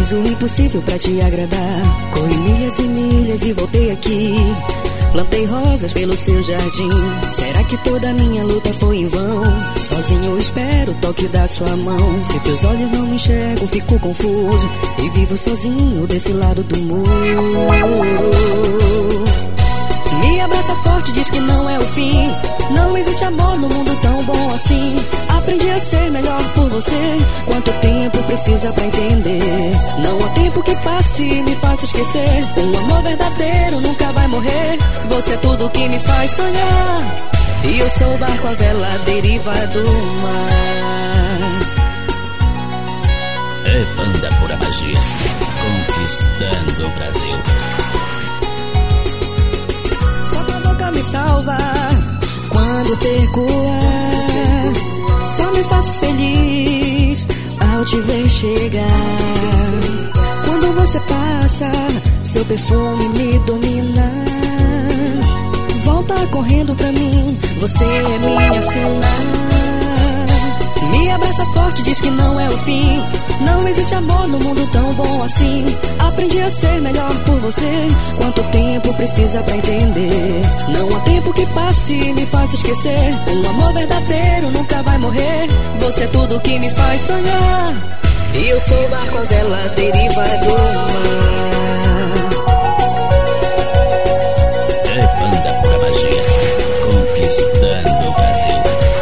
Fiz o impossível pra te agradar. Corri milhas e milhas e voltei aqui. Plantei rosas pelo seu jardim. Será que toda a minha luta foi em vão? Sozinho eu espero o toque da sua mão. Se teus olhos não me enxergam, fico confuso e vivo sozinho desse lado do muro. Me abraça forte, diz que não é o fim. Não existe amor no mundo tão bom assim. Aprendi a ser melhor por você. Quanto tempo precisa pra entender? Não há tempo que passe e me faça esquecer. Um amor verdadeiro nunca vai morrer. Você é tudo que me faz sonhar. E eu sou o barco, a vela, a deriva do mar. É Banda Pura Magia, conquistando o Brasil. Só tua boca me salva quando perco o ar. Só me faço feliz ao te ver chegar. Quando você passa, seu perfume me domina. Volta correndo pra mim, você é minha cena. Me abraça forte, diz que não é o fim. Não existe amor no mundo tão bom assim. Aprendi a ser melhor por você. Quanto tempo precisa pra entender? Não há tempo que passe e me faça esquecer. Um amor verdadeiro nunca vai morrer. Você é tudo que me faz sonhar. E eu sou o barco, a vela, a deriva do mar. É Banda Pura Magia, conquistando o Brasil.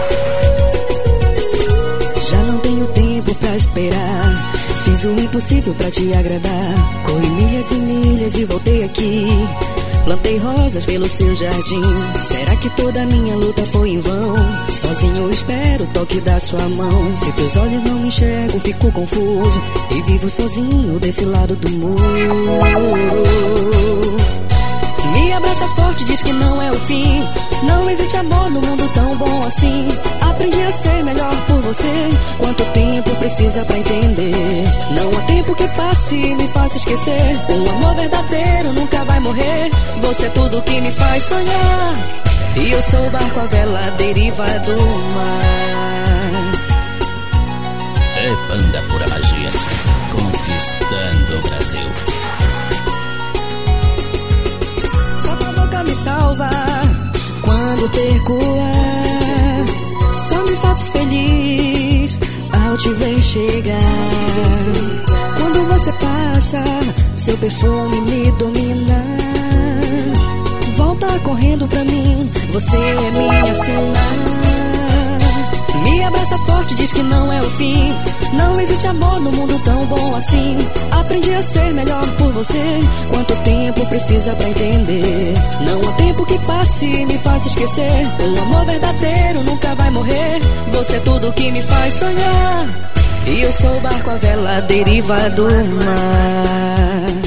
Já não tenho tempo pra esperar. Fiz o impossível pra te agradar. Corri milhas e milhas e voltei aqui. Plantei rosas pelo seu jardim. Será que toda a minha luta foi em vão? Sozinho eu espero o toque da sua mão. Se teus olhos não me enxergam, fico confuso e vivo sozinho desse lado do muro. Me abraça forte, diz que não é o fim. Não existe amor no mundo tão bom assim. Aprendi a ser melhor por você. Quanto tempo precisa pra entender? Não há tempo que passe e me faça esquecer. Um amor verdadeiro nunca vai morrer. Você é tudo que me faz sonhar. E eu sou o barco, a vela, a deriva do mar. É Banda Pura Magia, conquistando o Brasil. Só tua boca me salva quando perco o ar. Só me faço feliz ao te ver chegar. Quando você passa, seu perfume me domina. Volta correndo pra mim, você é minha cena. Me abraça forte, diz que não é o fim. Não existe amor no mundo tão bom assim. Aprendi a ser melhor por você. Quanto tempo precisa pra entender? Não há tempo que passe e me faça esquecer. Um amor verdadeiro nunca vai morrer. Você é tudo que me faz sonhar. E eu sou o barco, a vela, a deriva do mar.